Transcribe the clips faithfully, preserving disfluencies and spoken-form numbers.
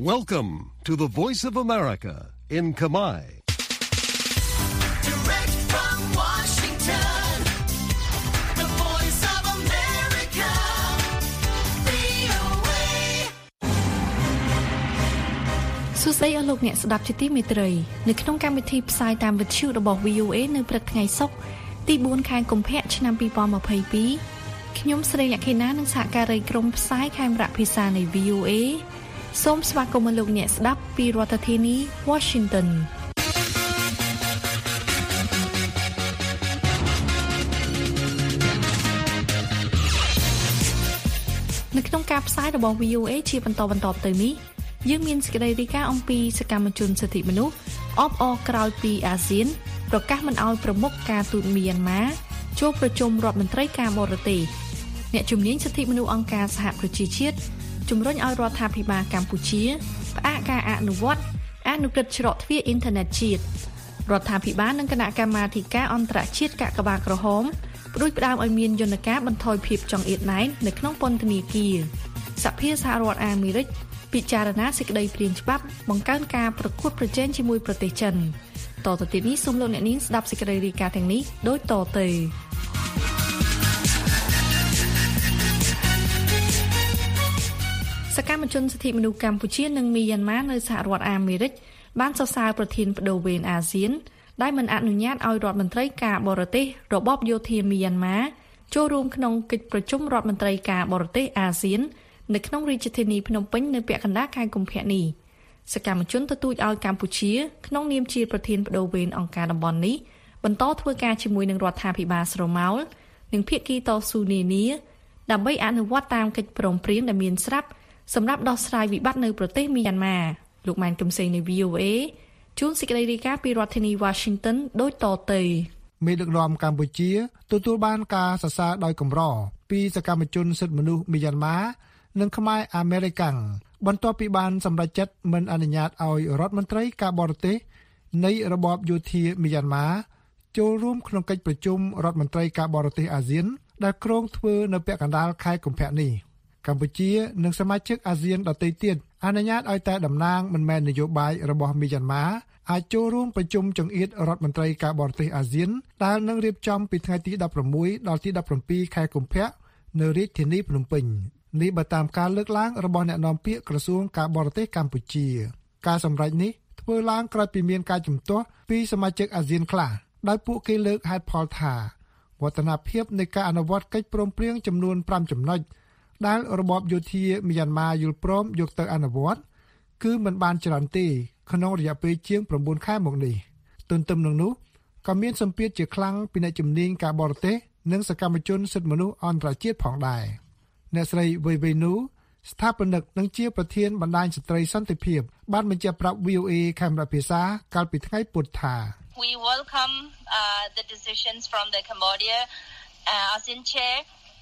Welcome to the Voice of America in Khmer. Direct from Washington, the Voice of America, វី អូ เอសួស្តីអស់លោកអ្នកស្ដាប់ជាទីមេត្រីនៅក្នុងកម្មវិធីផ្សាយតាមវិទ្យុរបស់ វី អូ เอ នៅព្រឹកថ្ងៃសុក្រទីបួនខែកុម្ភៈឆ្នាំពីរពាន់ម្ភៃពីរខ្ញុំស្រីលក្ខិណានិងសហការីក្រុមផ្សាយខេមរៈភាសានៃ វី អូ เอ សូមស្វាគមន៍លោកអ្នកស្ដាប់ពីរដ្ឋធានី Washington នៅក្នុងការផ្សាយរបស់ វី អូ เอ ជាបន្តបន្តទៅនេះយើងមានសេចក្តីរាយការណ៍អំពីសកម្មជនសិទ្ធិមនុស្សអបអរក្រោយពីអាស៊ានប្រកាសមិនអោយប្រមុខការទូតមីយ៉ាន់ម៉ាជួបប្រជុំរដ្ឋមន្ត្រីការបរទេសអ្នកជំនាញសិទ្ធិមនុស្សអង្គការសហប្រជាជាតិជំរុញឲ្យរដ្ឋាភិបាលកម្ពុជាផ្អាកការអនុវត្តអនុក្រឹត្យច្រកទ្វារអ៊ីនធឺណិតជាតិរដ្ឋាភិបាលនិងគណៈកម្មាធិការអន្តរជាតិកាកបាទក្រហមផ្ដួចផ្ដើមឲ្យមានយន្តការបន្ថយភាពចង្អៀតណែននៅក្នុងពន្ធនាគារសភាសហរដ្ឋអាមេរិកពិចារណាសេចក្តីព្រាងច្បាប់បង្កើនការប្រកួតប្រជែងជាមួយប្រទេសចិនតទៅទៀតនេះសូមលោកអ្នកនាងស្ដាប់សេចក្តីរាយការណ៍ទាំងនេះដូចតទៅសកម្មជនសិទ្ធិមនុស្សកម្ពុជានិងមីយ៉ាន់ម៉ានៅសហរដ្ឋអាមេរិកបានសរសើរប្រធានបដូវវេនអាស៊ានដែលមិនអនុញ្ញាតឲ្យរដ្ឋមន្ត្រីការបរទេសរបបយោធាមីយ៉ាន់ម៉ាចូលរួមក្នុងកិច្ចប្រជុំរដ្ឋមន្ត្រីការបរទេសអាស៊ាននៅក្នុងរាជធានីភ្នំពេញនៅពាក់កណ្ដាលខែកុម្ភៈនេះសកម្មជនទទូចឲ្យកម្ពុជាក្នុងនាមជាប្រធានបដូវវេនអង្គការតំបន់នេះបន្តធ្វើការជាមួយនឹងរដ្ឋាភិបាលស្រមោលនិងភាគីតស៊ូនានាដើម្បីអនុវត្តតាមកិច្ចព្រមព្រៀងដែលមានស្រាប់សម្រាប់ដោះស្រាយវិបត្តិនៅប្រទេសមីយ៉ាន់ម៉ាលោកម៉ែនកំសែងនៃ វី អូ เอ ជួនសេចក្តីរាយការណ៍ពីរដ្ឋធានី Washington ដូចតទៅមេដឹកនាំកម្ពុជាទទួលបានការសរសើរដោយកម្រពីសកម្មជនសិទ្ធិមនុស្សមីយ៉ាន់ម៉ានិងខ្មែរអាមេរិកាំងបន្ទាប់ពីបានសម្រេចចិត្តមិនអនុញ្ញាតឲ្យរដ្ឋមន្ត្រីការបរទេសនៃរបបយោធាមីយ៉ាន់ម៉ាចូលរួមក្នុងកិច្ចប្រជុំរដ្ឋមន្ត្រីការបរទេសអាស៊ានដែលគ្រោងធ្វើនៅពាក់កណ្ដាលខែកុម្ភៈនេះកម្ពុជានិងសមាជិកអាស៊ានដទៃទៀតអនុញ្ញាតឲ្យតែតំណាងមិនមែននយោបាយរបស់មីយ៉ាន់ម៉ាអាចចូលរួមប្រជុំចង្អៀតរដ្ឋមន្ត្រីការបរទេសអាស៊ានដែលនឹងរៀបចំពីថ្ងៃទីដប់ប្រាំមួយដល់ទីដប់ប្រាំពីរខែកុម្ភៈនៅរាជធានីភ្នំពេញនេះបើតាមការលើកឡើងរបស់អ្នកនាំពាក្យក្រសួងការបរទេសកម្ពុជាការសម្រេចនេះធ្វើឡើងក្រោយពីមានការជំទាស់ពីសមាជិកអាស៊ានខ្លះដោយពួកគេលើកហេតុផលថាវឌ្ឍនភាពនៃការអនុវត្តកិច្ចព្រមព្រៀងចំនួនប្រាំចំណុចដែលរបបយោធាមីយ៉ាន់ម៉ាយល់ព្រមយកទៅអនុវត្តគឺមិនបានច្រើនទេក្នុងរយៈពេលជាង៩ខែមកនេះទន្ទឹមនឹងនោះក៏មានសម្ពាធជាខ្លាំងពីអ្នកជំនាញការបរទេសនិងសកម្មជនសិទ្ធិមនុស្សអន្តរជាតិផងដែរអ្នកស្រីវៃវៃនូស្ថាបនិកនិងជាប្រធានបណ្ដាញស្ត្រីសន្តិភាពបានបញ្ជាក់ប្រាប់ វី អូ เอ ខេមរៈភាសាកាលពីថ្ងៃពុធថា We welcome uh, the decisions from the Cambodia uh, ASEAN chair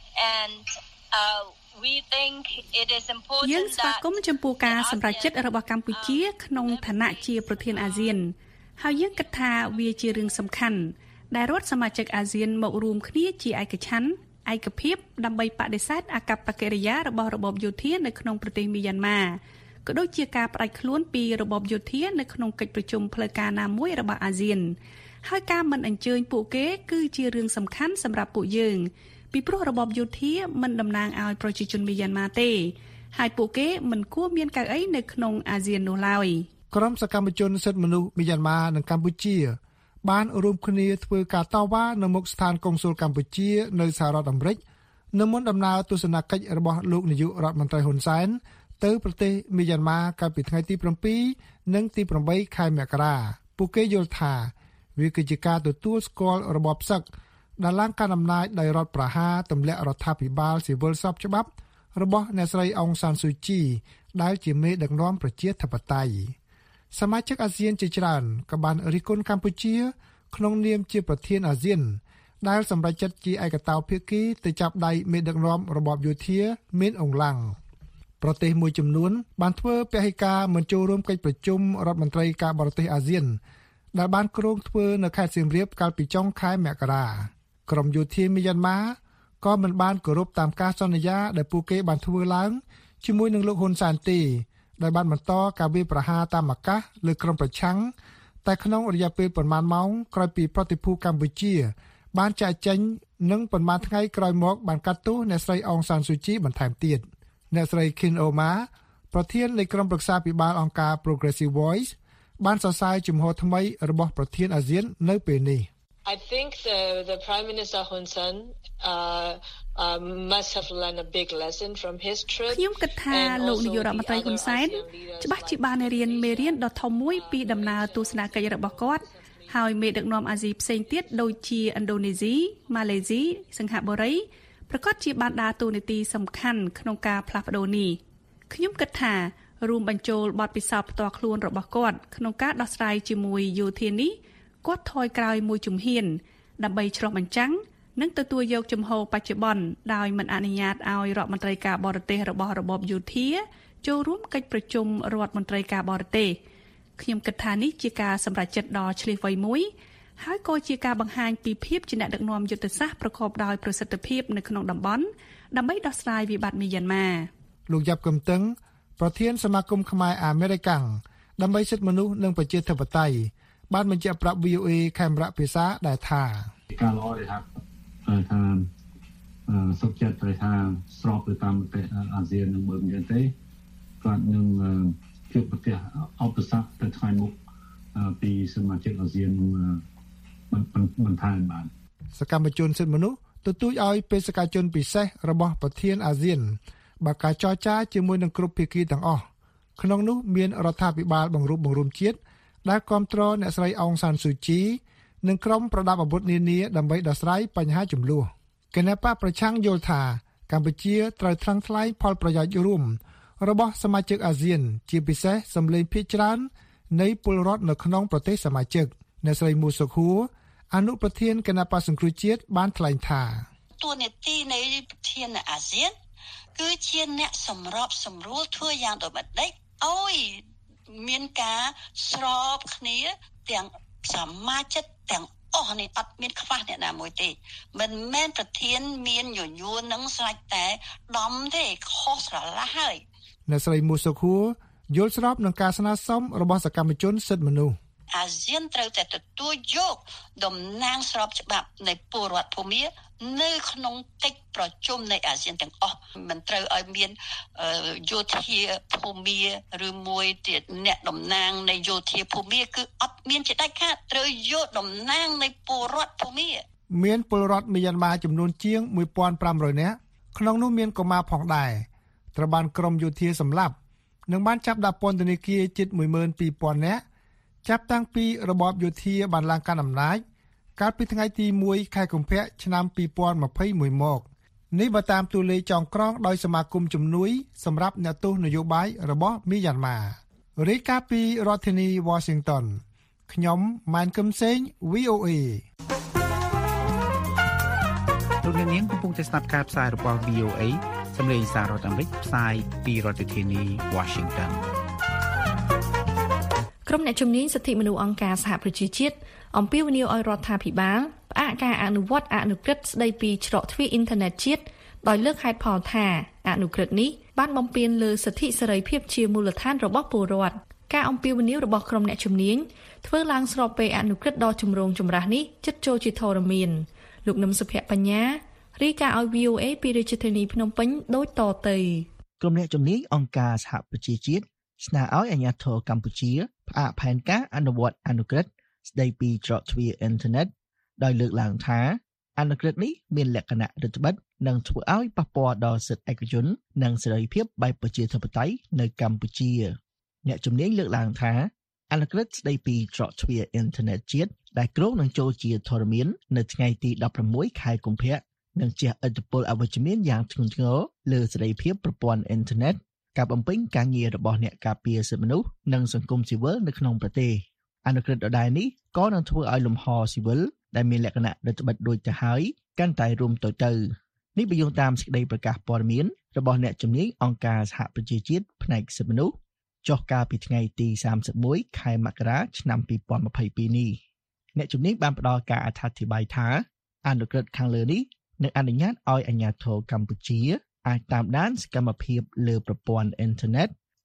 and uh, we think it is important យើងស្វាគមន៍ចំពោះការសម្រេចចិត្តរបស់កម្ពុជាក្នុងឋានៈជាប្រធានអាស៊ានហើយយើងគិតថាវាជារឿងសំខាន់ដែលរដ្ឋសមាជិកអាស៊ានមករួមគ្នាជាឯកច្ឆន្ទឯកភាពដើម្បីបដិសេធអកប្បកិរិយារបស់របបយោធានៅក្នុងប្រទេសមីយ៉ាន់ម៉ាក៏ដូចជាការផ្ដាច់ខ្លួនពីរបបយោធានៅក្នុងកិច្ចប្រជុំផ្លូវការណាមួយរបស់អាស៊ានហើយការមិនអញ្ជើញពួកគេគឺជារឿងសំខាន់សម្រាប់ពួកយើងពីព្រោះរបបយោធាមិនតំណាងឲ្យប្រជាជនមីយ៉ាន់ម៉ាទេហើយពួកគេមិនគួរមានកៅអីនៅក្នុងអាស៊ាននោះឡើយក្រុមសកម្មជនសិទ្ធិមនុស្សមីយ៉ាន់ម៉ានិងកម្ពុជាបានរួមគ្នាធ្វើការតវ៉ានៅមុខស្ថានកុងស៊ុលកម្ពុជានៅសហរដ្ឋអាមេរិកនៅមុនដំណើរទស្សនកិច្ចរបស់លោកនាយករដ្ឋមន្ត្រីហ៊ុនសែនទៅប្រទេសមីយ៉ាន់ម៉ាកាលពីថ្ងៃទីប្រាំពីរនិងទីប្រាំបីខែមករាពួកគេយល់ថាវាគឺជាការទទួលស្គាល់របបសឹកដែលឡើងកាន់អំណាចដោយរដ្ឋប្រហារទម្លាក់រដ្ឋាភិបាលស៊ីវិលស្របច្បាប់របស់អ្នកស្រីអុងសានស៊ូជីដែលជាមេដឹកនាំប្រជាធិបតេយ្យសមាជិកអាស៊ានជាច្រើនក៏បានរិះគន់កម្ពុជាក្នុងនាមជាប្រធានអាស៊ានដែលសម្រេចចិត្តជាឯកតោភាគីទៅចាប់ដៃមេដឹកនាំរបបយោធាមានអង្លាំងប្រទេសមួយចំនួនបានធ្វើពហិការមិនចូលរួមកិច្ចប្រជុំរដ្ឋមន្ត្រីការបរទេសអាស៊ានដែលបានគ្រោងធ្វើនៅខេត្តសៀមរាបកាលពីចុងខែមករាក្រុមយោធាមីយ៉ាន់ម៉ាក៏មិនបានគោរពតាមការសន្យាដែលពួកគេបានធ្វើឡើងជាមួយនឹងលោកហ៊ុនសែនទេដែលបានបន្តការវាយប្រហារតាមអាកាសលើក្រុមប្រឆាំងតែក្នុងរយៈពេលប្រមាណម៉ោងក្រោយពីប្រតិភូកម្ពុជាបានចាក់ចេញនិងប្រមាណថ្ងៃក្រោយមកបានកាត់ទោសអ្នកស្រីអងសានស៊ូជីបន្ថែមទៀតអ្នកស្រី Kin Oma ប្រធាននៃក្រុមប្រឹក្សាពិបាលអង្គការ Progressive Voice បានសរសើរជំហរថ្មីរបស់ប្រធានអាស៊ាននៅពេលនេះ I think the the Prime Minister Hun Sen uh, uh, must have learned a big lesson from his trip. ខ្ញុំគិតថាលោកនាយករដ្ឋមន្ត្រីហ៊ុនសែនច្បាស់ជាបានរៀនមេរៀនដ៏ធំមួយពីដំណើរទស្សនកិច្ចរបស់គាត់ហើយមេដឹកនាំអាស៊ីផ្សេងទៀតដូចជាឥណ្ឌូនេស៊ីម៉ាឡេស៊ីសិង្ហបុរីប្រកាសជាបានដើរតួនាទីសំខាន់ក្នុងការផ្លាស់ប្ដូរនេះខ្ញុំគិតថារួមបញ្ចូលបទពិសោធន៍ផ្ទាល់ខ្លួនរបស់គាត់ក្នុងការដោះស្រាយជាមួយយោធានេះគាត់ថយក្រោយមួយជំហានដើម្បីឆ្លុះបញ្ចាំងនិងទទួលយកជំហរបច្ចុប្បន្នដោយមិនអនុញ្ញាតឲ្យរដ្ឋមន្ត្រីការបរទេសរបស់របបយោធាចូលរួមកិច្ចប្រជុំរដ្ឋមន្ត្រីការបរទេសខ្ញុំគិតថានេះជាការសម្រេចចិត្តដ៏ឆ្លៀសវៃមួយហើយក៏ជាការបង្ហាញពីភាពជាអ្នកដឹកនាំយុទ្ធសាស្ត្រប្រកបដោយប្រសិទ្ធភាពនៅក្នុងតំបន់ដើម្បីដោះស្រាយវិបត្តិមីយ៉ាន់ម៉ាលោកយ៉ាប់កំតឹងប្រធានសមាគមខ្មែរអាមេរិកាំងដើម្បីសិទ្ធិមនុស្សនិងប្រជាធិបតេយ្យបានបញ្ជាក់ប្រាប់ V O A ខេមរៈភាសាដែលថាការល្អដែលថាថាសុខចិត្តទៅថាស្របទៅតាមប្រទេសអាស៊ាននឹងបើមិនយ៉ាងទេគាត់នឹងជួបប្រទះអបសគ្គទៅថ្ងៃមុខពីសមាជិកអាស៊ានមិនមិនថាបានសកម្មជនសិទ្ធិមនុស្សទទូចឲ្យបេសកជនពិសេសរបស់ប្រធានអាស៊ានបើការចរចាជាមួយនឹងគ្រប់ភាគីទាំងអស់ក្នុងនោះមានរដ្ឋាភិបាលបង្រួបបង្រួមជាតិដែលគាំទ្រអ្នកស្រីអងសានស៊ូជីនិងក្រុមប្រដាប់អាវុធនានាដើម្បីដោះស្រាយបញ្ហាចំនួនគណបកប្រឆាំងយល់ថាកម្ពុជាត្រូវថ្លឹងថ្លែងផលប្រយោជន៍រួមរបស់សមាជិកអាស៊ានជាពិសេសសម្លេងភាគច្រើននៃពលរដ្ឋនៅក្នុងប្រទេសសមាជិកអ្នកស្រីមូសុខួរអនុប្រធានគណបកសង្គ្រោះជាតិបានថ្លែងថាតួនាទីនៃប្រធានអាស៊ានគឺជាអ្នកសម្របសម្រួលធ្វើយ៉ាងដូចម្តេចឲ្យមានការស្របគ្នាទាំងសមាជិកទាំងអស់នេះអត់មានខ្វះអ្នកណាមួយទេមិនមែនប្រធានមានញញួរនឹងស្រេចតែដំទេខុសស្រឡះហើយអ្នកស្រីមូសុខួរយល់ស្របនឹងការស្នើសុំរបស់សកម្មជនសិទ្ធិមនុស្សអាស៊ានត្រូវតែទទួលយកតំណាងស្របច្បាប់នៃពលរដ្ឋភូមានៅក្នុងកិច្ចប្រជុំនៃអាស៊ានទាំងអស់មិនត្រូវឲ្យមានយោធាភូមាឬមួយទៀតអ្នកតំណាងនៃយោធាភូមាគឺអត់មានជាដាច់ខាតត្រូវយកតំណាងនៃពលរដ្ឋភូមាមានពលរដ្ឋមីយ៉ាន់ម៉ាចំនួនជាងមួយពាន់ប្រាំរយនាក់ក្នុងនោះមានកុមារផងដែរត្រូវបានក្រុមយោធាសម្លាប់និងបានចាប់ដាក់ពន្ធនាគារជិត មួយម៉ឺនពីរពាន់ នាក់ចាប់តាំងពីរបបយោធាបានឡើងកាន់អំណាចកាលពីថ្ងៃទីមួយខែកុម្ភៈឆ្នាំពីរពាន់ម្ភៃមួយមកនេះបើតាមតួលេខចងក្រងដោយសមាគមជំនួយសម្រាប់អ្នកទោសនយោបាយរបស់មីយ៉ាន់ម៉ារាយការណ៍ពីរដ្ឋធានី Washington ខ្ញុំម៉ែនកឹមសេង V O A លោកអ្នកនាងកំពុងតែស្ដាប់ការផ្សាយរបស់ V O A សម្លេងសាររដ្ឋអាមេរិកផ្សាយពីរដ្ឋធានី Washington ក្រុមអ្នកជំនាញសិទ្ធិមនុស្សអង្គការសហប្រជាជាតិអំពាវនាវឲ្យរដ្ឋាភិបាលផ្អាកការអនុវត្តអនុក្រឹត្យស្ដីពីច្រកទ្វារអ៊ីនធឺណិតជាតិដោយលើកហេតុផលថាអនុក្រឹត្យនេះបានបំពានលើសិទ្ធិសេរីភាពជាមូលដ្ឋានរបស់ពលរដ្ឋការអំពាវនាវរបស់ក្រុមអ្នកជំនាញធ្វើឡើងស្របពេលអនុក្រឹត្យដ៏ចម្រូងចម្រាសនេះជិតចូលជាធរមានលោកនឹមសុភ័ក្របញ្ញារាយការណ៍ឲ្យ V O A ពីរាជធានីភ្នំពេញដូចតទៅក្រុមអ្នកជំនាញអង្គការសហប្រជាជាតិស្នើឲ្យអាជ្ញាធរកម្ពុជាផ្អាកផែនការអនុវត្តអនុក្រឹត្យស្ដីពីច្រកទ្វារអ៊ីនធឺណិតដោយលើកឡើងថាអនុក្រឹត្យនេះមានលក្ខណៈរដ្ឋបិទនិងធ្វើឲ្យប៉ះពាល់ដល់សិទ្ធិឯកជននិងសេរីភាពបែបប្រជាធិបតេយ្យនៅកម្ពុជាអ្នកជំនាញលើកឡើងថាអនុក្រឹត្យស្ដីពីច្រកទ្វារអ៊ីនធឺណិតជាតិដែលគ្រោងនឹងចូលជាធរមាននៅថ្ងៃទីដប់ប្រាំមួយខែកុម្ភៈនឹងជះឥទ្ធិពលអវិជ្ជមានយ៉ាងធ្ងន់ធ្ងរលើសេរីភាពប្រព័ន្ធអ៊ីនធឺណិតការបំពេញការងាររបស់អ្នកការពារសិទ្ធិមនុស្សនិងសង្គមស៊ីវិលនៅក្នុងប្រទេសអនុក្រឹត្យដដែលនេះក៏នឹងធ្វើឲ្យលំហស៊ីវិលដែលមានលក្ខណៈរដ្ឋបិទដូចទៅហើយកាន់តែរួមទៅទៅនេះបញ្យល់តាមសេចក្តីប្រកាសព័ត៌មានរបស់អ្នកជំនាញអង្គការសហប្រជាជាតិផ្នែកសិទ្ធិមនុស្សចុះកាលពីថ្ងៃទីសាមសិបមួយខែមករាឆ្នាំពីរពាន់ម្ភៃពីរនេះអ្នកជំនាញបានផ្ដល់ការអធិប្បាយថាអនុក្រឹត្យខាងលើនេះនឹងអនុញ្ញាតឲ្យអាជ្ញាធរកម្ពុជាអាចតាមដានសកម្មភាពលើប្រព័ន្ធអ៊ីនធឺណិត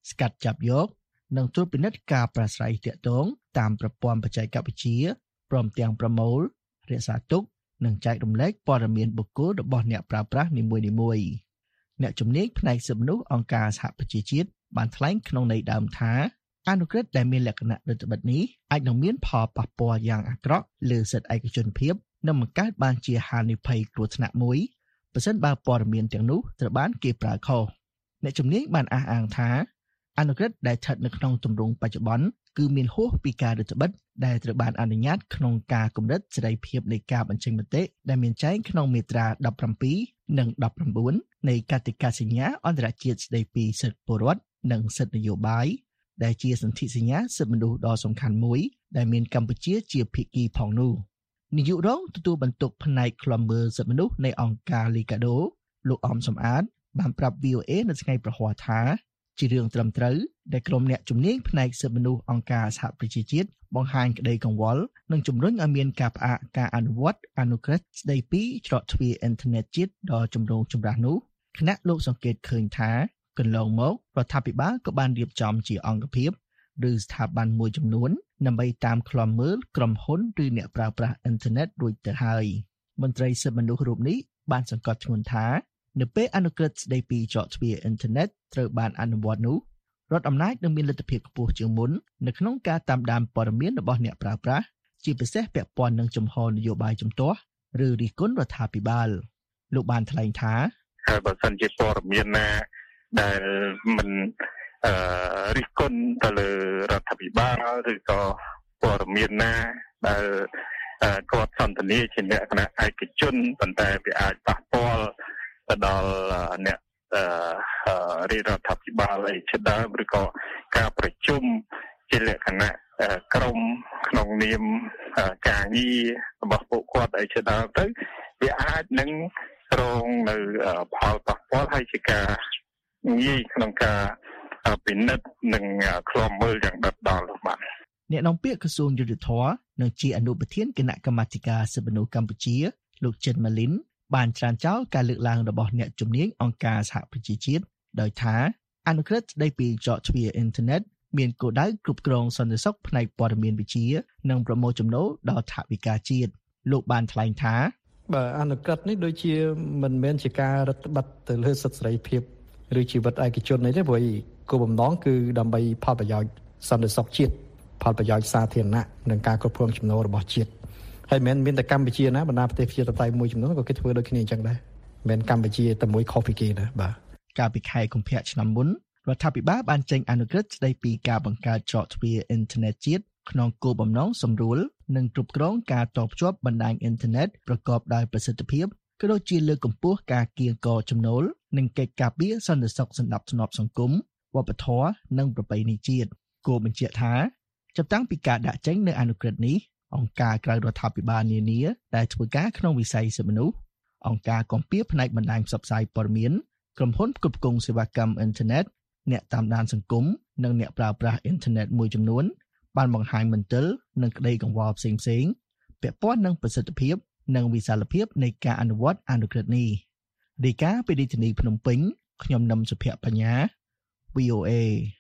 ស្កាត់ចាប់យកនិងត្រួតពិនិត្យការប្រាស្រ័យទាក់ទងតាមប្រព័ន្ធបច្ចេកវិទ្យាព្រមទាំងប្រមូលរក្សាទុកនិងចែករំលែកព័ត៌មានបុគ្គលរបស់អ្នកប្រើប្រាស់នីមួយៗអ្នកជំនាញផ្នែកសិទ្ធិមនុស្សអង្គការសហប្រជាជាតិបានថ្លែងក្នុងន័យដើមថាអនុក្រឹត្យដែលមានលក្ខណៈរដ្ឋបិទនេះអាចនឹងមានផលប៉ះពាល់យ៉ាងអាក្រក់លើសិទ្ធិឯកជនភាពនិងបង្កើតបានជាហានិភ័យគ្រោះថ្នាក់មួយប្រសិនបើព័ត៌មានទាំងនោះត្រូវបានគេប្រើខុសអ្នកជំនាញបានអះអាងថាអនុក្រឹត្យដែលស្ថិតនៅក្នុងទម្រង់បច្ចុប្បន្នគឺមានហួសពីការរដ្ឋបិទដែលត្រូវបានអនុញ្ញាតក្នុងការកម្រិតសេរីភាពនៃការបញ្ចេញមតិដែលមានចែងក្នុងមាត្រាដប់ប្រាំពីរនិងដប់ប្រាំបួននៃកតិកាសញ្ញាអន្តរជាតិស្តីពីសិទ្ធិពលរដ្ឋនិងសិទ្ធិនយោបាយដែលជាសន្ធិសញ្ញាសិទ្ធិមនុស្សដ៏សំខាន់មួយដែលមានកម្ពុជាជាភាគីផងនោះនាយករងទទួលបន្ទុកផ្នែកឃ្លាំមើលសិទ្ធិមនុស្សនៃអង្គការ Liga do លោកអំសំអាតបានប្រាប់ វី អូ អេ នៅថ្ងៃប្រហ័សថាជារឿងត្រឹមត្រូវដែលក្រុមអ្នកជំនាញផ្នែកសិទ្ធិមនុស្សអង្គការសហប្រជាជាតិបង្ហាញក្តីកង្វល់និងជំរុញឲ្យមានការផ្អាកការអនុវត្តអនុក្រឹត្យស្តីពីច្រកទ្វារអ៊ីនធឺណិតជាតិដ៏ចម្រូងចម្រាសនោះគណៈលោកសង្កេតឃើញថាកន្លងមករដ្ឋាភិបាលក៏បានរៀបចំជាអង្គភាពឬស្ថាប័នមួយចំនួនដើម្បីតាមឃ្លាំមើលក្រុមហ៊ុនឬអ្នកប្រើប្រាស់អ៊ីនធឺណិតរួចទៅហើយមន្ត្រីសិទ្ធិមនុស្សរូបនេះបានសង្កត់ធ្ងន់ថានៅពេលអនុក្រឹត្យស្តីពីច្រកទ្វារអ៊ីនធឺណិតត្រូវបានអនុវត្តនោះរដ្ឋអំណាចនឹងមានលទ្ធភាពខ្ពស់ជាងមុននៅក្នុងការតាមដានព័ត៌មានរបស់អ្នកប្រើប្រាស់ជាពិសេសពាក់ព័ន្ធនឹងជំហរនយោបាយជំទាស់ឬរិះគន់រដ្ឋាភិបាលលោកបានថ្លែងថាហើយបើសិនជាព័ត៌មានណាដែលមិនអឺរិះគន់ទៅលើរដ្ឋាភិបាលឬក៏ព័ត៌មានណាដែលគាត់សន្ទនាជាលក្ខណៈឯកជនប៉ុន្តែវាអាចប៉ះពាល់ទៅដល់អ្នកអឺរដ្ឋាភិបាលអីជាដើមឬក៏ការប្រជុំជាលក្ខណៈក្រុមក្នុងនាមការងាររបស់ពួកគាត់អីជាដើមទៅវាអាចនឹងរងនៅផលប៉ះពាល់ហើយជាការងាយក្នុងការពិនិត្យនិងឃ្លាំមើលយ៉ាងដិតដល់បាទអ្នកនាំពាក្យក្រសួងយុទ្ធភ័ពនិងជាអនុប្រធានគណៈកម្មាធិការសិទ្ធិមនុស្សកម្ពុជាលោកចិនម៉ាលីនបានច្រានចោលការលើកឡើងរបស់អ្នកជំនាញអង្គការសហប្រជាជាតិដោយថាអនុក្រឹត្យស្តីពីច្រកទ្វារអ៊ីនធឺណិតមានគោលដៅគ្រប់គ្រងសន្តិសុខផ្នែកព័ត៌មានវិទ្យានិងប្រមូលចំណូលដល់ថវិកាជាតិលោកបានថ្លែងថាបើអនុក្រឹត្យនេះដូចជាមិនមែនជាការរដ្ឋបတ်ទៅលើសិទ្ធិសេរីភាពឬជីវិតឯកជននេះទេព្រោះគោលបំណងគឺដើម្បីផលប្រយោជន៍សន្តិសុខជាតិផលប្រយោជន៍សាធារណៈនិងការគ្រប់គ្រងចំណូលរបស់ជាតិហើយមិនមែនមានតែកម្ពុជាណាបណ្ដាប្រទេសជាតិតែមួយចំនួនក៏គេធ្វើដូចគ្នាអញ្ចឹងដែរមិនកម្ពុជាតែមួយខុសពីគេដែរបាទកាលពីខែកុម្ភៈឆ្នាំមុនរដ្ឋាភិបាលបានចេញអនុក្រឹត្យស្តីពីការបង្កើតច្រកទ្វារអ៊ីនធឺណិតជាតិក្នុងគោលបំណងសម្រួលនិងគ្រប់គ្រងការតភ្ជាប់បណ្ដាញអ៊ីនធឺណិតប្រកបដោយប្រសិទ្ធភាពក៏ដូចជាលើកកម្ពស់ការកៀងគរចំណូលនិងកិច្ចការពារសន្តិសុខសណ្ដាប់ធ្នាប់សង្គមវប្បធម៌និងប្រពៃណីជាតិគោលបញ្ជាក់ថាចាប់តាំងពីការដាក់ចេញនៅអនុក្រឹត្យនេះអង្គការក្រៅរដ្ឋាភិបាលនានាដែលធ្វើការក្នុងវិស័យសិទ្ធិមនុស្សអង្គការគាំពារផ្នែកបណ្ដាញផ្សព្វផ្សាយព័ត៌មានក្រុមហ៊ុនផ្គត់ផ្គង់សេវាកម្មអ៊ីនធឺណិតអ្នកតាមដានសង្គមនិងអ្នកប្រើប្រាស់អ៊ីនធឺណិតមួយចំនួនបានបង្ហាញមន្ទិលនិងក្តីកង្វល់ផ្សេងៗពាក់ព័ន្ធនឹងប្រសិទ្ធភាពនិងវិសាលភាពនៃការអនុវត្តអនុក្រឹត្យនេះរាយការណ៍ពីរាជធានីភ្នំពេញខ្ញុំនឹមសុភ័ក្របញ្ញា វី អូ អេ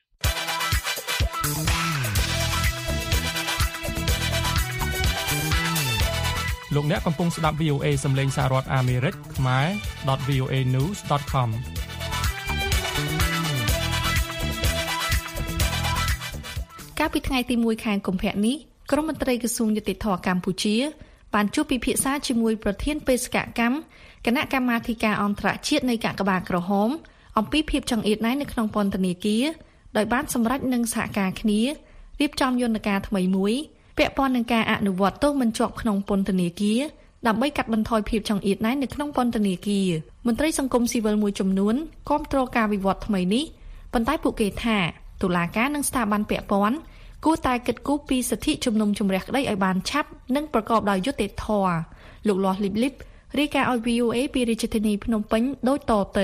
លោកអ្នកកំពុងស្ដាប់ វី អូ អេ សំឡេងសហរដ្ឋអាមេរិកខ្មែរ .វី អូ เอ news ដត com កាលពីថ្ងៃទីមួយខែកុម្ភៈនេះក្រុមមន្ត្រីក្រសួងយុតិធម៌កម្ពុជាបានជួបពិភាក្សាជាមួយប្រធានបេសកកម្មគណៈកម្មាធិការអន្តរជាតិនៃកាកបាទក្រហមអំពីភាពចង្អៀតណែននៅក្នុងពន្ធនាគារដោយបានសម្រេចនឹងសហការគ្នារៀបចំយន្តការថ្មីមួយពាក់ព័ន្ធនឹងការអនុវត្តទោសមិនជាប់ក្នុងពន្ធនាគារដើម្បីកាត់បន្ថយភាពចង្អៀតណែននៅក្នុងពន្ធនាគារមន្ត្រីសង្គមស៊ីវិលមួយចំនួនគាំទ្រការវិវត្តថ្មីនេះប៉ុន្តែពួកគេថាតុលាការនិងស្ថាប័នពាក់ព័ន្ធគួរតែគិតគូរពីសិទ្ធិជំនុំជម្រះក្តីឲ្យបានឆាប់និងប្រកបដោយយុត្តិធម៌លោកលាស់លីបលីបរាយការណ៍ឲ្យ វី អូ អេ ពីរាជធានីភ្នំពេញដូចតទៅ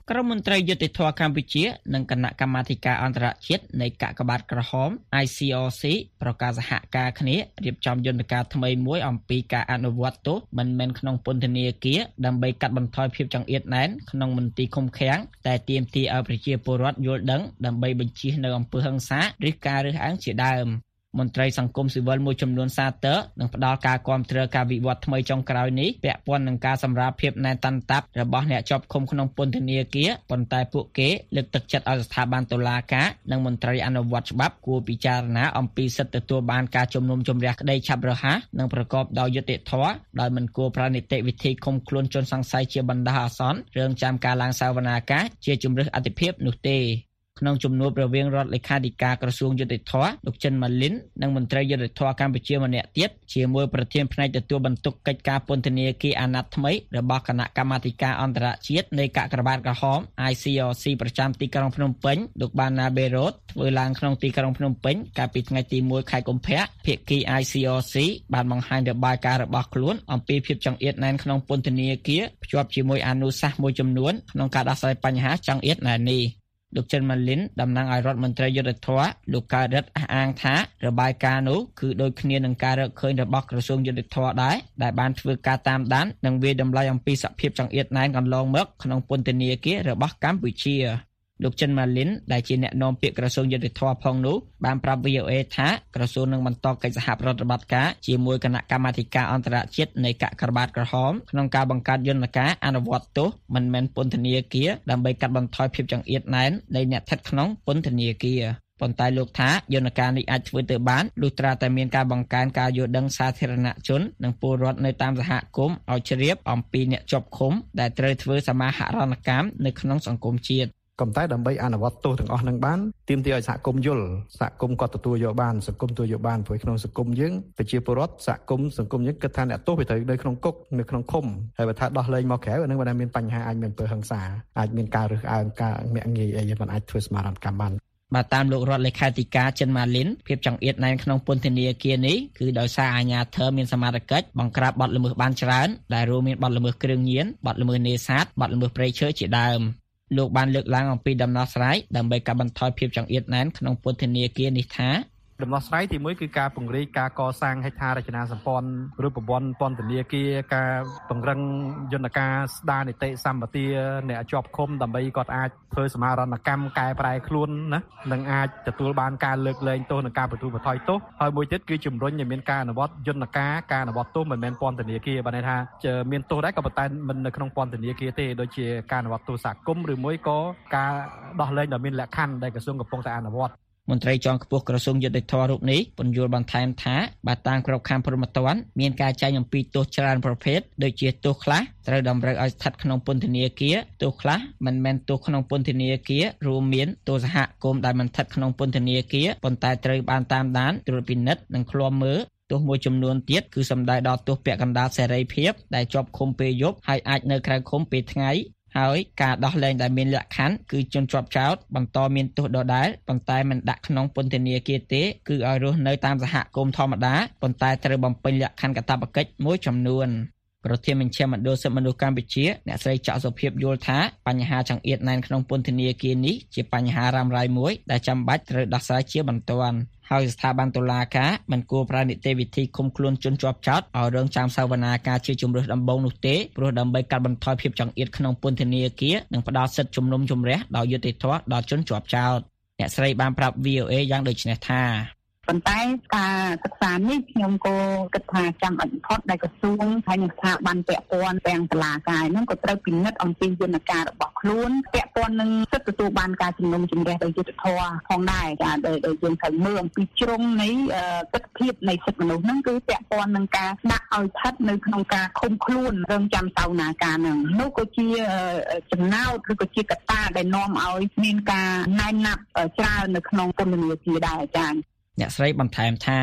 ក្រុមមន្ត្រីយុតិធធកម្ពុជានិងគណៈកម្មាធិការអន្តរជាតិនៃកាកបាទក្រហម I C R C ប្រកាសសហការគ្នារៀបចំយន្តការថ្មីមួយអំពីការអនុវត្តទោសមិនមែនក្នុងពន្ធនាគារដើម្បីកាត់បន្ថយភាពចង្អៀតណែនក្នុងមន្ទីរឃុំឃាំងតែទាមទារឲ្យប្រជាពលរដ្ឋយល់ដឹងដើម្បីបញ្ជៀសនៅអំពើហិង្សាឬការរើសអើងជាដើមមន្ត្រីសង្គមស៊ីវិលមួយចំនួនសាទរនឹងផ្ដល់ការគាំទ្រការវិវត្តថ្មីចុងក្រោយនេះពាក់ព័ន្ធនឹងការសម្រាលភាពណែនតាន់តាប់របស់អ្នកជាប់ឃុំក្នុងពន្ធនាគារប៉ុន្តែពួកគេលើកទឹកចិត្តឲ្យស្ថាប័នតុលាការនិងមន្ត្រីអនុវត្តច្បាប់គួរពិចារណាអំពីសិទ្ធិទទួលបានការជំនុំជម្រះក្តីឆាប់រហ័សនិងប្រកបដោយយុត្តិធម៌ដោយមិនគួរប្រើនីតិវិធីឃុំខ្លួនជនសង្ស័យជាបណ្ដោះអាសន្នរងចាំការឡើងសាវនាការជាជំរើសអតិភិបនោះទេក្នុងជំនួបរវាងរដ្ឋលេខាធិការក្រសួងយុតិធធលោកចិនម៉ាលីននិងមន្ត្រីយុតិធធកម្ពុជាម្នាក់ទៀតជាមួយប្រធានផ្នែកទទួលបន្ទុកកិច្ចការពន្ធនាគារអាណត្តិថ្មីរបស់គណៈកម្មាធិការអន្តរជាតិនៃកាកបាទក្រហម I C R C ប្រចាំទីក្រុងភ្នំពេញលោកបានណាបេរ៉ូតធ្វើឡើងក្នុងទីក្រុងភ្នំពេញកាលពីថ្ងៃទីមួយខែកុម្ភៈភាគី I C R C បានបង្ហាញរបាយការណ៍របស់ខ្លួនអំពីភាពចង្អៀតណែនក្នុងពន្ធនាគារភ្ជាប់ជាមួយអនុសាសន៍មួយចំនួនក្នុងការដោះស្រាយបញ្ហាចង្អៀតណែននេះលោកចិនម៉ាលីនតំណាងឲ្យរដ្ឋមន្ត្រីយុតិធធលោកកើតរិទ្ធអះអាងថារបាយការណ៍នោះគឺដូចគ្នានឹងការរកឃើញរបស់ក្រសួងយុតិធធដែរដែលបានធ្វើការតាមដាននិងវាយតម្លៃអំពីសភាពចង្អៀតណែនកន្លងមកក្នុងពន្ធនាគាររបស់កម្ពុជាលោកចិនម៉ាលីនដែលជាអ្នកនាំពាក្យក្រសួងយុតិធធផងនោះបានប្រាប់ V O A ថាក្រសួងនឹងបន្តកិច្ចសហប្រតិបត្តិការជាមួយគណៈកម្មាធិការអន្តរជាតិនៃកាកបាទក្រហមក្នុងការបង្កើតយន្តការអនុវត្តទោសមិនមែនពន្ធនាគារដើម្បីកាត់បន្ថយភាពចង្អៀតណែននៃអ្នកស្ថិតក្នុងពន្ធនាគារប៉ុន្តែលោកថាយន្តការនេះអាចធ្វើទៅបានលុះត្រាតែមានការបង្កើនការយល់ដឹងសាធារណជននិងពលរដ្ឋនៅតាមសហគមន៍ឲ្យជ្រាបអំពីអ្នកជាប់ឃុំដែលត្រូវធ្វើសមាហរណកម្មនៅក្នុងសង្គមជាតិក៏តែដើម្បីអនុវត្តទោសទាំងអស់នឹងបានទាមទារឲ្យសហគមន៍យល់សហគមន៍គាត់ទទួលយកបានសង្គមទទួលយកបានព្រោះក្នុងសង្គមយើងប្រជាពលរដ្ឋសហគមន៍សង្គមយើងគិតថាអ្នកទោសវាត្រូវនៅក្នុងគុកនៅក្នុងឃុំហើយបើថាដោះលែងមកក្រៅអានឹងបានមានបញ្ហាអាចមានពើហិង្សាអាចមានការរើសអើងការមាក់ងាយអីមិនអាចធ្វើស្មារតីកម្មបានបាទតាមលោករដ្ឋលេខាធិការចិនម៉ាលីនភាពចង្អៀតណែនក្នុងពន្ធនាគារនេះគឺដោយសារអាជ្ញាធរមានសមត្ថកិច្ចបង្ក្រាបបទល្មើសបានច្រើនដែលរួមមានបទល្មើសគ្រឿងញៀនបទល្មើសនេសាទបទល្មើសព្រៃឈើជាដើមលោកបានលើកឡើងអំពីដំណោះស្រាយដើម្បីកាត់បន្ថយភាពចង្អៀតណែនក្នុងពន្ធនាគារនេះថាដំណោះស្រាយទីមួយគឺការពង្រីកការកសាងហេដ្ឋារចនាសម្ព័ន្ធរូបវន្តពន្ធនាគារការពង្រឹងយន្តការស្ដារនីតិសម្បទាអ្នកជាប់ឃុំដើម្បីគាត់អាចធ្វើសមាហរណកម្មកែប្រែខ្លួនណានិងអាចទទួលបានការលើកលែងទោសនិងការបន្ទូបន្ថយទោសហើយមួយទៀតគឺជំរុញឲ្យមានការអនុវត្តយន្តការការអនុវត្តទោសមិនមែនពន្ធនាគារបានន័យថាមានទោសដែរក៏ប៉ុន្តែមិននៅក្នុងពន្ធនាគារទេដូចជាការអនុវត្តទោសសហគមន៍ឬមួយក៏ការដោះលែងដែលមានលក្ខខណ្ឌដែលក្រសួងកំពុងតែអនុវត្តមន្ត្រីជាន់ខ្ពស់ក្រសួងយុតិធធរូបនេះពន្យល់បន្ថែមថាបាទតាមក្របខ័ណ្ឌព្រហ្មទណ្ឌមានការចែងអំពីទោសច្រើនប្រភេទដូចជាទោសខ្លះត្រូវតម្រូវឲ្យស្ថិតក្នុងពន្ធនាគារទោសខ្លះមិនមែនទោសក្នុងពន្ធនាគាររួមមានទោសសហគមន៍ដែលមិនស្ថិតក្នុងពន្ធនាគារប៉ុន្តែត្រូវបានតាមដានត្រួតពិនិត្យនិងឃ្លាំមើលទោសមួយចំនួនទៀតគឺសំដៅដល់ទោសពាក់កណ្ដាលសេរីភាពដែលជាប់ឃុំពេលយប់ហើយអាចនៅក្រៅឃុំពេលថ្ងៃហើយការដោះលែងដែលមានលក្ខខណ្ឌគឺជនជាប់ចោទបន្តមានទោសដដែលប៉ុន្តែមិនដាក់ក្នុងពន្ធនាគារទេគឺឲ្យរស់នៅតាមសហគមន៍ធម្មតាប៉ុន្តែត្រូវបំពេញលក្ខខណ្ឌកាតព្វកិច្ចមួយចំនួនប្រធានមជ្ឈមណ្ឌលសិទ្ធិមនុស្សកម្ពុជាអ្នកស្រីច័ន្ទសុភាពយល់ថាបញ្ហាចង្អៀតណែនក្នុងពន្ធនាគារនេះជាបញ្ហារ៉ាំរ៉ៃមួយដែលចាំបាច់ត្រូវដោះស្រាយជាបន្ទាន់ហើយស្ថាប័នតុលាការមិនគួរប្រើនីតិវិធីឃុំខ្លួនជនជាប់ចោទឲ្យរងចាំសាវនាការជាជំរើសដំបូងនោះទេព្រោះដើម្បីកាត់បន្ថយភាពចង្អៀតក្នុងពន្ធនាគារនិងផ្ដល់សិទ្ធិជំនុំជម្រះដោយយុត្តិធម៌ដល់ជនជាប់ចោទអ្នកស្រីបានប្រាប់ V O A យ៉ាងដូចនេះថាប៉ុន្តែការសិក្សានេះខ្ញុំក៏គិតថាចាំបាច់បំផុតដែលក្រសួងហើយនឹងស្ថាប័នពាក់ព័ន្ធទាំងតុលាការហ្នឹងក៏ត្រូវពិនិត្យអំពីយន្តការរបស់ខ្លួនពាក់ព័ន្ធនឹងសិទ្ធិទទួលបានការជំនុំជម្រះដោយយុត្តិធម៌ផងដែរចាដែលយើងត្រូវមើលអំពីជ្រុងនៃទស្សនវិជ្ជានៃសិទ្ធិមនុស្សហ្នឹងគឺពាក់ព័ន្ធនឹងការដាក់ឲ្យស្ថិតនៅក្នុងការឃុំខ្លួនរងចាំសាវនាការហ្នឹងនោះក៏ជាចំណោទឬក៏ជាកត្តាដែលនាំឲ្យមានការណែនណាប់ច្រើននៅក្នុងពន្ធនាគារដែរចា៎អ្នកស្រីបន្ថែមថា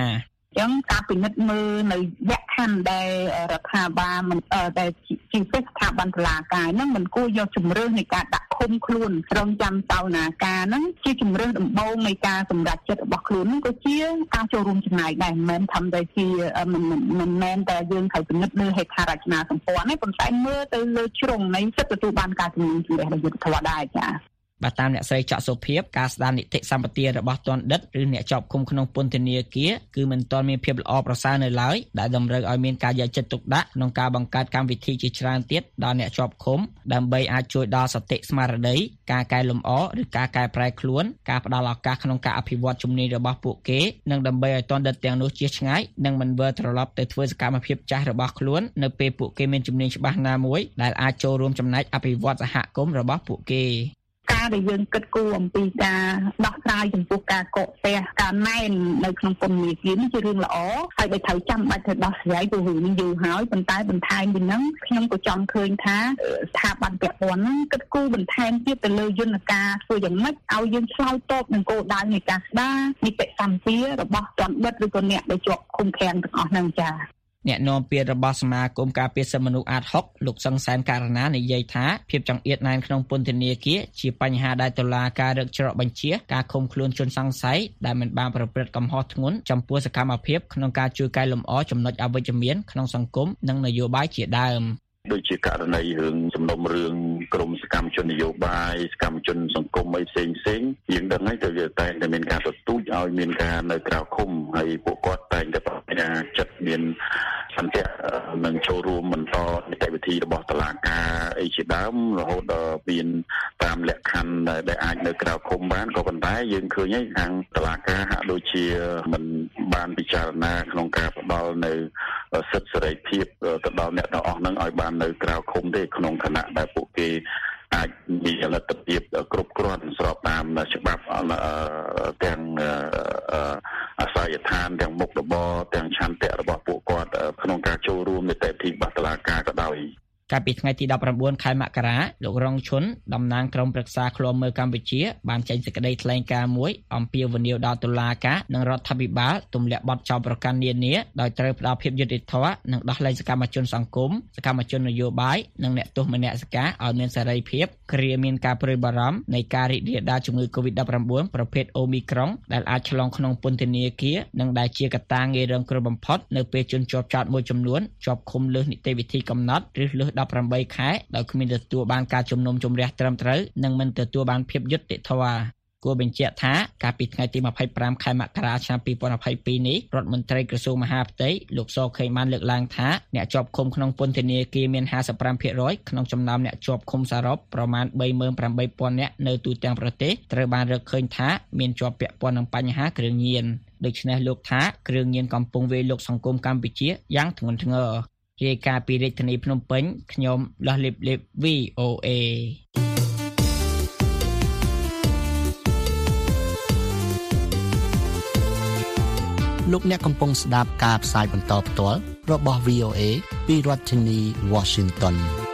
ចឹងការពិនិត្យមើលនៅយៈខណ្ឌដែលរដ្ឋាភិបាលមិនដែលជាស្ថាប័នតុលាការហ្នឹងមិនគួរយកជំរឿននៃការដាក់ឃុំខ្លួនរងចាំសវនាការហ្នឹងជាជំរឿនដំបូងនៃការសម្រេចចិត្តរបស់ខ្លួនហ្នឹងក៏ជាការចូលរួមចំណែកដែរមិនមែនធ្វើតែជាមិនមិនមែនតែយើងត្រូវពិនិត្យលើហេដ្ឋារចនាសម្ព័ន្ធទេប៉ុន្តែមើលទៅលើជ្រុងនៃសិទ្ធិទទួលបានការជំនុំជម្រះដោយយុត្តិធម៌ដែរចា៎បាទតាមអ្នកស្រីច័ក្សសុភាពការស្ដារនីតិសម្បទារបស់ទណ្ឌិតឬអ្នកជាប់ឃុំក្នុងពន្ធនាគារគឺមិនទាន់មានភាពល្អប្រសើរនៅឡើយដែលតម្រូវឲ្យមានការយកចិត្តទុកដាក់ក្នុងការបង្កើតកម្មវិធីជាច្រើនទៀតដល់អ្នកជាប់ឃុំដើម្បីអាចជួយដល់សតិស្មារតីការកែលម្អឬការកែប្រែខ្លួនការផ្ដល់ឱកាសក្នុងការអភិវឌ្ឍជំនាញរបស់ពួកគេនិងដើម្បីឲ្យទណ្ឌិតទាំងនោះជៀសឆ្ងាយនិងមិនវិលត្រឡប់ទៅធ្វើសកម្មភាពចាស់របស់ខ្លួននៅពេលពួកគេមានជំនាញច្បាស់ណាមួយដែលអាចចូលរួមចំណែកអភិវឌ្ឍសហគមន៍របស់ពួកគេការដែលយើងគិតគូរអំពីការដោះស្រាយចំពោះការកកស្ទះការណែននៅក្នុងពន្ធនាគារនេះជារឿងល្អហើយបើត្រូវចាំបាច់ទៅដោះស្រាយព្រោះរឿងនេះយូរហើយប៉ុន្តែបន្ថែមពីហ្នឹងខ្ញុំក៏ចង់ឃើញថាស្ថាប័នពាក់ព័ន្ធហ្នឹងគិតគូរបន្ថែមទៀតទៅលើយន្តការធ្វើយ៉ាងម៉េចឲ្យយើងឆ្លើយតបនឹងគោលដៅនៃការស្ដារនីតិសម្បទារបស់ទណ្ឌិតឬក៏អ្នកដែលជាប់ឃុំឃាំងទាំងអស់ហ្នឹងចា៎អ្នកនាំពាក្យរបស់សមាគមការពារសិទ្ធិមនុស្សអាត ហុក លោកសង្សានករណានិយាយថាភាពចង្អៀតណែនក្នុងពន្ធនាគារជាបញ្ហាដែលតុលាការរឹកច្រកបញ្ជាការឃុំខ្លួនជនសង្ស័យដែលមិនបានប្រព្រឹត្តកំហុសធ្ងន់ចំពោះសកម្មភាពក្នុងការជួយកែលម្អចំណុចអវិជ្ជមានក្នុងសង្គមនិងនយោបាយជាដើមដូចជាករណីរឿងសំណុំរឿងក្រមសកម្មជននយោបាយសកម្មជនសង្គមអីផ្សេងផ្សេងយើងដឹងហើយទៅតែតែមានការទទូចឲ្យមានការនៅក្រៅឃុំហើយពួកគាត់តែងតែបញ្ញាចិត្តមានសន្តិនឹងចូលរួមបន្តនីតិវិធីរបស់តុលាការអីជាដើមរហូតដល់មានតាមលក្ខខណ្ឌដែលអាចនៅក្រៅឃុំបានក៏ប៉ុន្តែយើងឃើញហើយខាងតុលាការហាក់ដូចជាមិនបានពិចារណាក្នុងការផ្ដល់នៅសិទ្ធិសេរីភាពទៅដល់អ្នកទាំងអស់ហ្នឹងឲ្យបាននៅក្រៅឃុំទេក្នុងគណៈដែលពួកគេអាចមានលទ្ធភាពគ្រប់គ្រាន់ស្របតាមច្បាប់ទាំងអាសយដ្ឋានទាំងមុខរបរទាំងឆន្ទៈរបស់ពួកគាត់ក្នុងការចូលរួមនីតិវិធីរបស់តុលាការក៏ដោយកាលពីថ្ងៃទីដប់ប្រាំបួនខែមករាលោករងឈុនតំណាងក្រុមប្រឹក្សាឃ្លាំមើលកម្ពុជាបានចេញសេចក្តីថ្លែងការណ៍មួយអំពាវនាវដល់តុលាការនិងរដ្ឋាភិបាលទម្លាក់បទចោទប្រកាន់នានាដោយត្រូវផ្ដល់ភាពយុត្តិធម៌និងដោះលែងសកម្មជនសង្គមសកម្មជននយោបាយនិងអ្នកទោសមនសិការឲ្យមានសេរីភាពគ្រាមានការព្រួយបារម្ភនៃការរីករាលដាលជំងឺ កូវីដ ដប់ប្រាំបួន ប្រភេទ Omicron ដែលអាចឆ្លងក្នុងពន្ធនាគារនិងដែលជាកត្តាងាយរងគ្រោះបំផុតនៅពេលជនជាប់ចោទមួយចំនួនជាប់ឃុំលើសនីតិវិធីកំណត់ឬលើសដប់ប្រាំបីខែដោយគ្មានទទួលបានការជំនុំជម្រះត្រឹមត្រូវនិងមិនទទួលបានភាពយុត្តិធម៌គួរបញ្ជាក់ថាកាលពីថ្ងៃទីម្ភៃប្រាំខែមករាឆ្នាំពីរពាន់ยี่สิบสองនេះរដ្ឋមន្ត្រីក្រសួងមហាផ្ទៃលោកសខេងបានលើកឡើងថាអ្នកជាប់ឃុំក្នុងពន្ធនាគារមានห้าสิบห้าភាគរយក្នុងចំណោមអ្នកជាប់ឃុំសរុបប្រមាណបីម៉ឺនប្រាំបីពាន់នាក់នៅទូទាំងប្រទេសត្រូវបានរកឃើញថាមានជាប់ពាក់ព័ន្ធនឹងបញ្ហាគ្រឿងញៀនដូច្នេះលោកថាគ្រឿងញៀនកំពុងវាយលុកសង្គមកម្ពុជាយ៉ាងធ្ងន់ធ្ងររាយការណ៍ពីរាជធានីភ្នំពេញខ្ញុំលាស់លីបលីប វី អូ เอលោកអ្នកកំពុងស្ដាប់ការផ្សាយបន្តផ្ទាល់របស់ វី អូ เอ ពីរដ្ឋធានី Washington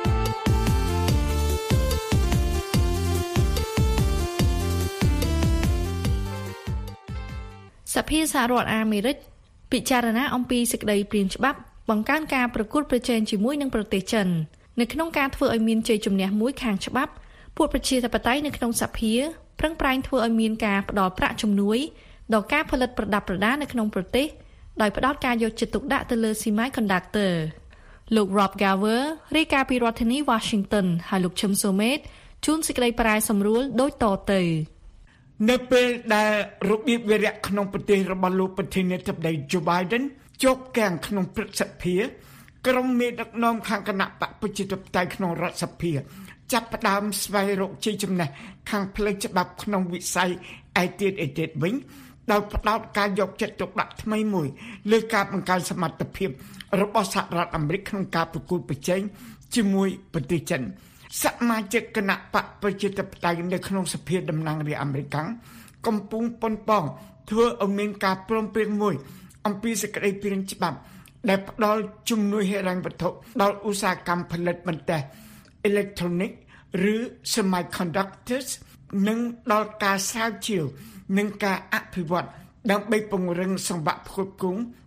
សភាសហរដ្ឋអាមេរិកពិចារណាអំពីសេចក្តីព្រាងច្បាប់បង្កើនការប្រកួតប្រជែងជាមួយនឹងប្រទេសចិននៅក្នុងការធ្វើឲ្យមានជ័យជំនះមួយខាងច្បាប់ពួកប្រជាធិបតេយ្យនៅក្នុងសភាប្រឹងប្រែងធ្វើឲ្យមានការផ្ដល់ប្រាក់ជំនួយដល់ការផលិតប្រដាប់ប្រដានៅក្នុងប្រទេសដោយផ្ដោតការយកចិត្តទុកដាក់ទៅលើ Semiconductor លោក Rob Garver រាយការណ៍ពីរដ្ឋធានី Washington ហើយលោកឈឹមសូមេតជួនសេចក្តីប្រែសម្រួលដូចតទៅនៅពេលដែលរបៀបវារៈក្នុងប្រទេសរបស់លោកប្រធានាធិបតី Joe Biden ជោគកាំងក្នុងព្រឹទ្ធសភាក្រុមមេដឹកនាំខាងគណៈបកប្រជាធិបតេយ្យក្នុងរដ្ឋសភាចាប់ផ្ដើមស្វែងរកជ័យជំនះខាងផ្លូវច្បាប់ក្នុងវិស័យឯទៀតឯទៀតវិញដោយផ្ដោតការយកចិត្តទុកដាក់ថ្មីមួយលើការបង្កើនសមត្ថភាពរបស់សហរដ្ឋអាមេរិកក្នុងការប្រកួតប្រជែងជាមួយប្រទេសចិនសមាជិកគណៈបកប្រជាធិបតេយ្យនៅក្នុងសភាតំណាងរាស្ត្រអាមេរិកកំពុងប៉ុនប៉ងធ្វើឲ្យមានការព្រមព្រៀងមួយអំពីសេចក្តីព្រាងច្បាប់ដែលផ្ដល់ជំនួយហិរញ្ញវត្ថុដល់ឧស្សាហកម្មផលិតបន្ទះ Electronic ឬ Semiconductors និងដល់ការស្រាវជ្រាវនិងការអភិវឌ្ឍដើម្បីពង្រឹងសង្វាក់ផ្គត់ផ្គង់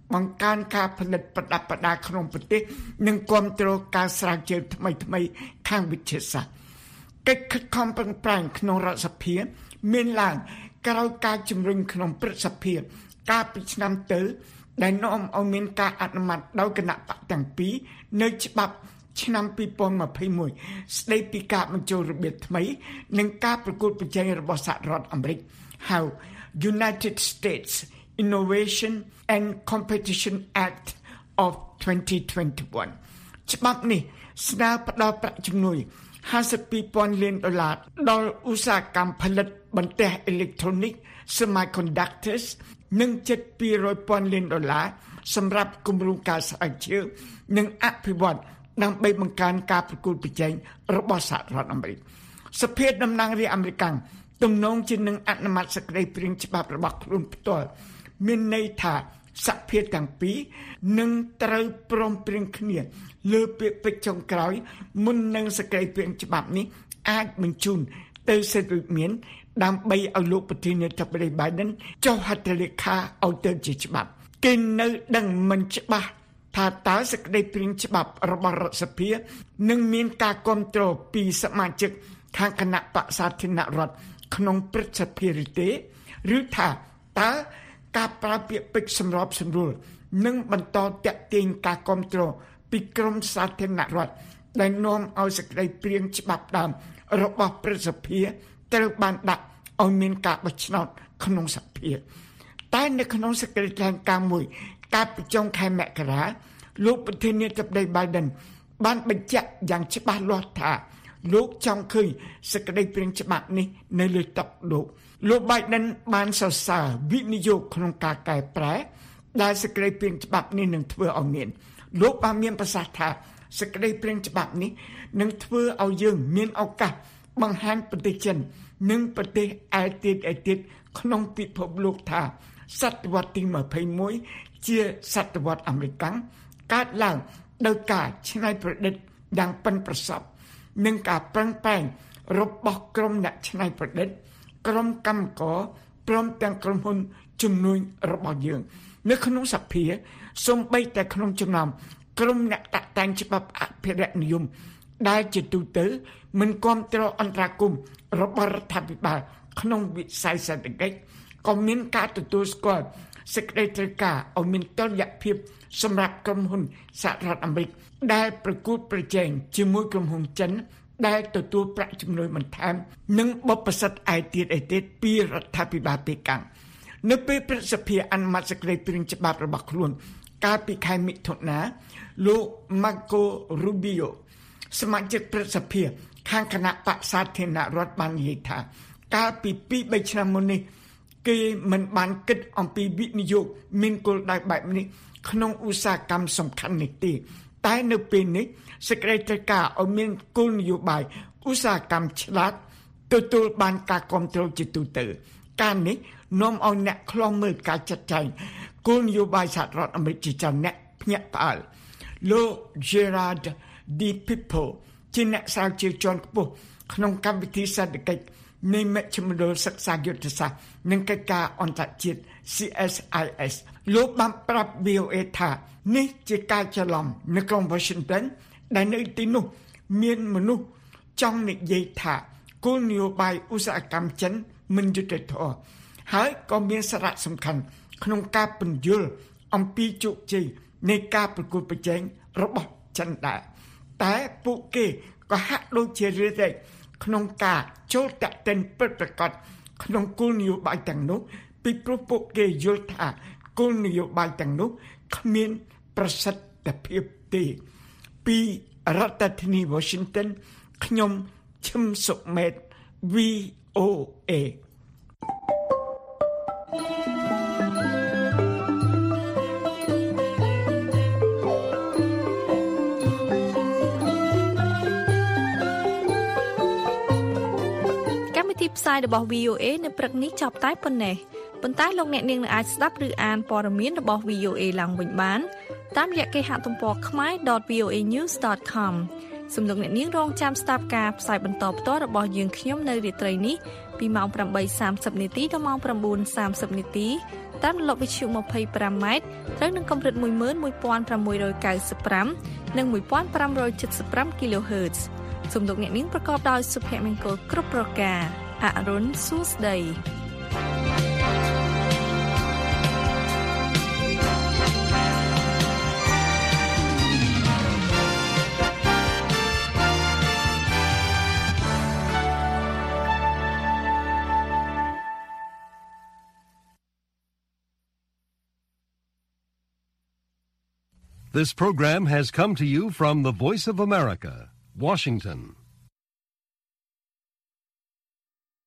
បង្កើនការផលិតប្រដាប់ប្រដាក្នុងប្រទេសនិងគាំទ្រការស្រាវជ្រាវថ្មីៗខាងវិទ្យាសាស្ត្រកិច្ចខិតខំប្រឹងប្រែងក្នុងរដ្ឋសភាមានឡើងក្រោយការជំរុញក្នុងព្រឹទ្ធសភាកាលពីឆ្នាំទៅដែលនាំឲ្យមានការអនុម័តដោយគណៈបកទាំងពីរនៅច្បាប់ឆ្នាំពីរពាន់ម្ភៃមួយស្ដីពីការបញ្ចូលរបៀបថ្មីនិងការប្រកួតប្រជែងរបស់សហរដ្ឋអាមេរិកហៅ United States Innovation and Competition Act of twenty twenty-one ច្បាប់នេះស្នើផ្តល់ប្រាក់ជំនួយห้าสิบពីរពាន់លានដុល្លារដល់ឧស្សាហកម្មផលិតបន្ទះអេឡិចត្រូនិក Semiconductors និងជិតពីររយពាន់លានដុល្លារសម្រាប់គម្រោងការស្រាវជ្រាវនិងអភិវឌ្ឍដើម្បីបង្កើនការប្រកួតប្រជែងរបស់សហរដ្ឋអាមេរិកសភាតំណាងរាស្ត្រអាមេរិកទំនងជានឹងអនុម័តសេចក្តីព្រាងច្បាប់របស់ខ្លួនផ្ទាល់មានន័យថាសភាទាំងពីរនឹងត្រូវព្រមព្រៀងគ្នាលើពាក្យពេចន៍ចុងក្រោយមុននឹងសេចក្តីព្រាងច្បាប់នេះអាចបញ្ជូនទៅសេដ្ឋវិមានដើម្បីឲ្យលោកប្រធានាធិបតី Biden ចុះហត្ថលេខាឲ្យទៅជាច្បាប់គេនៅដឹងមិនច្បាស់ថាតើសេចក្តីព្រាងច្បាប់របស់រដ្ឋសភានឹងមានការគ្រប់គ្រងពីសមាជិកខាងគណៈបក្សសាធារណរដ្ឋក្នុងព្រឹទ្ធសភាឬទេឬថាតើការប្រើពាក្យពេចន៍សម្របសម្រួលនឹងបន្តតាក់ទាញការគ្រប់គ្រងពីក្រមសាធារណរដ្ឋដែលនាំឲ្យសេចក្តីព្រាងច្បាប់ដើមរបស់ព្រឹទ្ធសភាត្រូវបានដាក់ឲ្យមានការបោះឆ្នោតក្នុងសភាតែនៅក្នុងសេចក្តីថ្លែងការណ៍មួយកាលពីចុងខែមករាលោកប្រធានាធិបតី Biden បានបញ្ជាក់យ៉ាងច្បាស់លាស់ថាលោកចង់ឃើញសេចក្តីព្រាងច្បាប់នេះនៅលើតុលោកលោក Biden បានសរសើរវិនិយោគក្នុងការកែប្រែដែលសេចក្តីព្រាងច្បាប់នេះនឹងធ្វើឲ្យមានលោកបានមានប្រសាសន៍ថាសេចក្តីព្រាងច្បាប់នេះនឹងធ្វើឲ្យយើងមានឱកាសបង្ហាញប្រទេសចិននិងប្រទេសឯទៀតឯទៀតក្នុងពិភពលោកថាសតវត្សទីម្ភៃមួយជាសតវត្សអាមេរិកកើតឡើងដោយការច្នៃប្រឌិតយ៉ាងប៉ិនប្រសប់និងការប្រឹងប្រែងរបស់ក្រុមអ្នកច្នៃប្រឌិតក្រុមកម្មករព្រមទាំងក្រុមហ៊ុនជំនួយរបស់យើងនៅក្នុងសភាសូម្បីតែក្នុងចំណោមក្រុមអ្នកតាក់តែងច្បាប់អភិរក្សនិយមដែលជាទូទៅមិនគាំទ្រអន្តរាគមន៍របស់រដ្ឋាភិបាលក្នុងវិស័យសេដ្ឋកិច្ចក៏មានការទទួលស្គាល់សេចក្តីត្រូវការឲ្យមានតុល្យភាពសម្រាប់ក្រុមហ៊ុនសហរដ្ឋអាមេរិកដែលប្រកួតប្រជែងជាមួយក្រុមហ៊ុនចិនដែលទទួលប្រាក់ចំណូលបន្ថែមនិងបបិសិទ្ធឯទៀតឯទៀតពីរដ្ឋាភិបាលប៉េកាំងនៅពេលព្រឹទ្ធសភាអនុម័តសេចក្តីព្រាងច្បាប់របស់ខ្លួនកាលពីខែមិថុនាលោក Marco Rubio សមាជិកព្រឹទ្ធសភាខាងគណៈបក្សសាធារណរដ្ឋបាននិយាយថាកាលពីពីរបីឆ្នាំមុននេះគេមិនបានគិតអំពីវិនិយោគមានគោលដៅបែបនេះក្នុងឧស្សាហកម្មសំខាន់នេះទេតែនៅពេលនេះសេចក្តីត្រូវការឲ្យមានគោលនយោបាយឧស្សាហកម្មឆ្លាតទទួលបានការគាំទ្រជាទូទៅការនេះនាំឲ្យអ្នកខ្លំមើលការចាត់ចែងគោលនយោបាយសហរដ្ឋអាមេរិកជាច្រើនអ្នកភ្ញាក់ផ្អើលលោក Gerard De Pipo ជាអ្នកស្រាវជ្រាវជាន់ខ្ពស់ក្នុងកម្មវិធីសេដ្ឋកិច្ចនៃមជ្ឈមណ្ឌលសិក្សាយុទ្ធសាស្ត្រនិងកិច្ចការអន្តរជាតិ C S I S លោកបានប្រាប់ V O A ថានេះជាការច្រឡំនៅក្រុង Washington ដែលនៅទីនោះមានមនុស្សចង់និយាយថាគោលនយោបាយឧស្សាហកម្មចិនមិនយុត្តិធម៌ហើយក៏មានសារៈសំខាន់ក្នុងការពន្យល់អំពីជោគជ័យនៃការប្រកួតប្រជែងរបស់ចិនដែរតែពួកគេក៏ហាក់ដូចជារឿយៗក្នុងការចូលតាក់ទិនពិតប្រាកដក្នុងគោលនយោបាយទាំងនោះពីព្រោះពួកគេយល់ថាគោលនយោបាយទាំងនោះគ្មានប្រសិទ្ធភាពទេពីរដ្ឋធានី Washington ខ្ញុំឈឹមសុមេត V O A ផ្សាយរបស់ V O A នៅព្រឹកនេះចប់តែប៉ុណ្ណេះប៉ុន្តែលោកអ្នកនាងនឹងអាចស្ដាប់ឬអានព័ត៌មានរបស់ V O A ឡើងវិញបានតាមរយៈគេហទំព័រ khmae.ដត v o a news ដត com សូមលោកអ្នកនាងរងចាំស្ដាប់ការផ្សាយបន្តផ្ទាល់របស់យើងខ្ញុំនៅរាត្រីនេះពីម៉ោង ប្រាំបីសាមសិប នាទីដល់ម៉ោង ៩ សាមសិប នាទីតាមរលកវិទ្យុ ยี่สิบห้า ម៉ែត្រត្រូវនឹងកម្រិត một nghìn một trăm sáu mươi និង một nghìn năm trăm bảy mươiห้า kHz សំឡេងអ្នកនាងប្រកបដោយសុភមង្គលគ្រប់ប្រការអរុនសួស្ដី This program has come to you from the Voice of America, Washington.